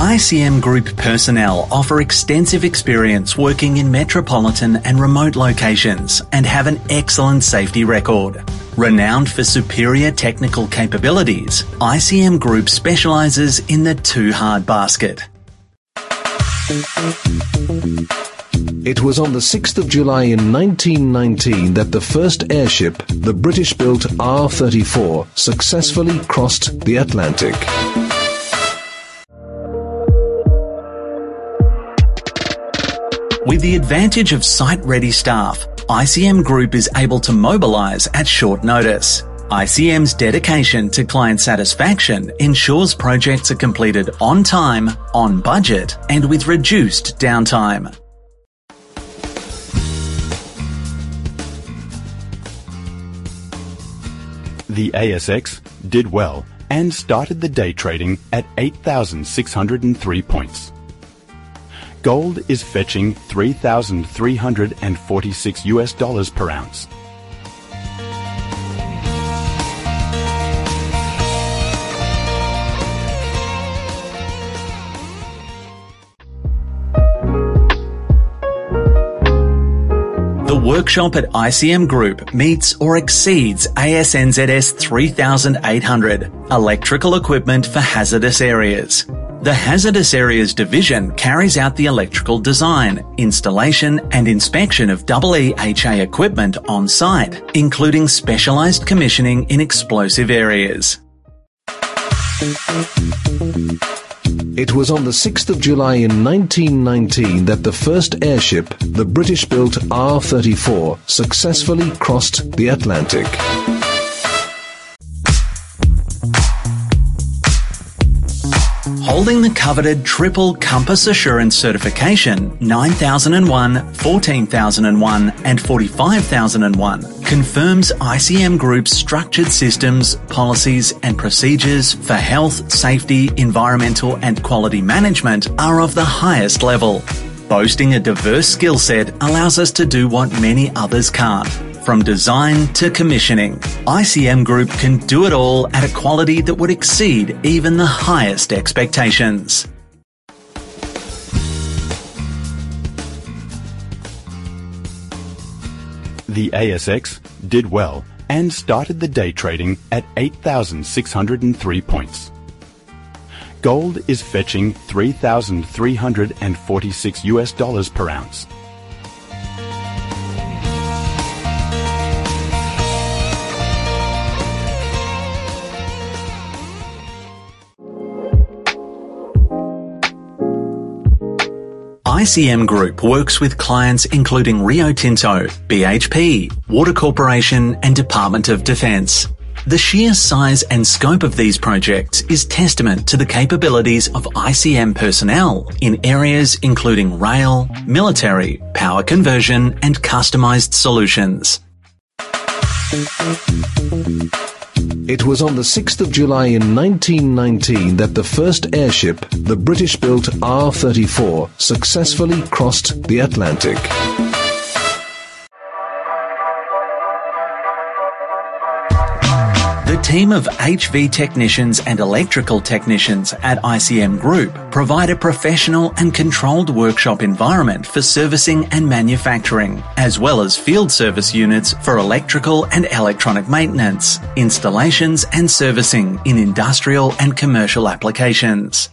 ICM Group personnel offer extensive experience working in metropolitan and remote locations and have an excellent safety record. Renowned for superior technical capabilities, ICM Group specialises in the too hard basket. It was on the 6th of July in 1919 that the first airship, the British-built R-34, successfully crossed the Atlantic. With the advantage of site-ready staff, ICM Group is able to mobilise at short notice. ICM's dedication to client satisfaction ensures projects are completed on time, on budget, and with reduced downtime. The ASX did well and started the day trading at 8,603 points. Gold is fetching $3,346 per ounce. The workshop at ICM Group meets or exceeds ASNZS 3800, electrical equipment for hazardous areas. The Hazardous Areas Division carries out the electrical design, installation and inspection of EEHA equipment on site, including specialised commissioning in explosive areas. It was on the 6th of July in 1919 that the first airship, the British-built R-34, successfully crossed the Atlantic. Holding the coveted triple Compass Assurance certification 9001, 14001 and 45001 confirms ICM Group's structured systems, policies and procedures for health, safety, environmental and quality management are of the highest level. Boasting a diverse skill set allows us to do what many others can't. From design to commissioning, ICM Group can do it all at a quality that would exceed even the highest expectations. The ASX did well and started the day trading at 8,603 points. Gold is fetching $3,346 per ounce. ICM Group works with clients including Rio Tinto, BHP, Water Corporation and Department of Defence. The sheer size and scope of these projects is testament to the capabilities of ICM personnel in areas including rail, military, power conversion and customised solutions. It was on the 6th of July in 1919 that the first airship, the British-built R-34, successfully crossed the Atlantic. The team of HV technicians and electrical technicians at ICM Group provide a professional and controlled workshop environment for servicing and manufacturing, as well as field service units for electrical and electronic maintenance, installations and servicing in industrial and commercial applications.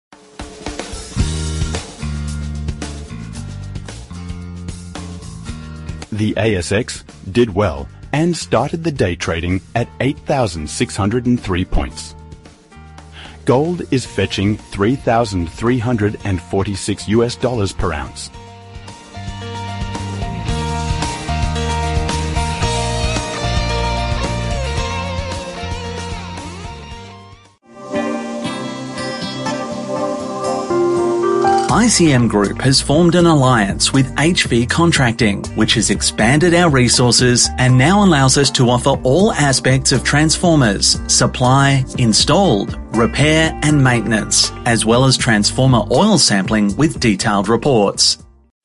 The ASX did well and started the day trading at 8,603 points. Gold is fetching $3,346 per ounce. ICM Group has formed an alliance with HV Contracting, which has expanded our resources and now allows us to offer all aspects of transformers, supply, installed, repair and maintenance, as well as transformer oil sampling with detailed reports.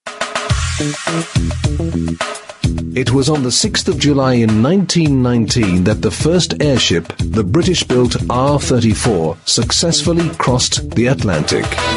It was on the 6th of July in 1919 that the first airship, the British-built R-34, successfully crossed the Atlantic.